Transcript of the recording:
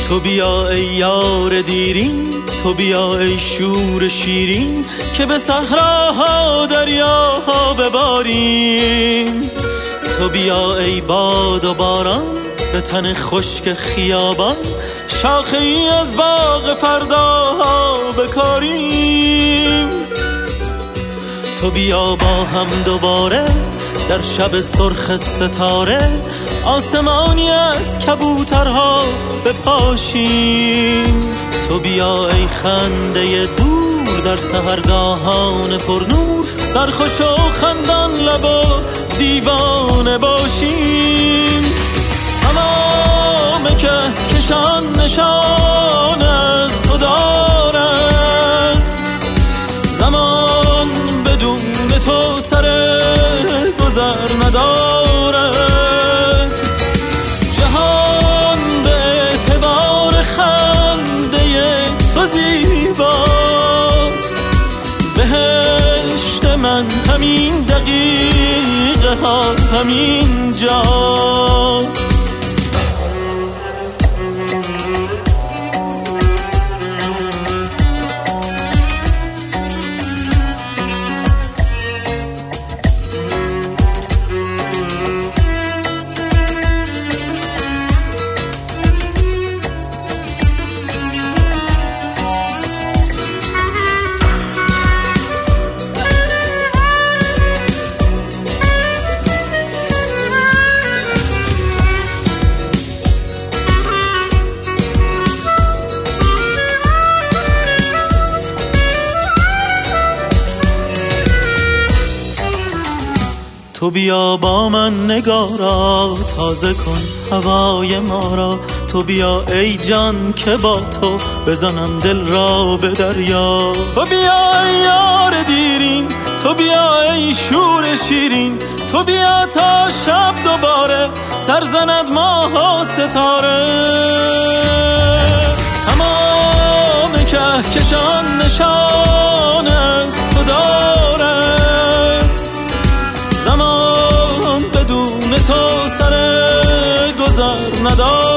تو بیا ای یار دیرین، تو بیا ای شور شیرین، که به صحراها دریاها بباریم. تو بیا ای باد و باران، به تن خشک خیابان، شاخه ای از باغ فرداها بکاریم. تو بیا با هم دوباره در شب سرخ ستاره، آسمانی از کبوترها بپاشیم. تو بیا ای خنده دور در سحرگاهان پرنور، سرخوش و خندان لب و دیوانه باشیم. تمام کهکشان نشان از تو دارد، زمان بدون تو سر گذر ندارد. جهان به اعتبار خنده تو زیباست، بهشت من همین دقیقه ها همین جاست. تو بیا با من نگارا، تازه کن هوای ما را. تو بیا ای جان که با تو بزنم دل را به دریا. تو بیا ای یار دیرین، تو بیا ای شور شیرین، تو بیا تا شب دوباره سر زند ماه و ستاره. تمام کهکشان نشان از تو دارد، زمان بدون تو سر گذر ندارد.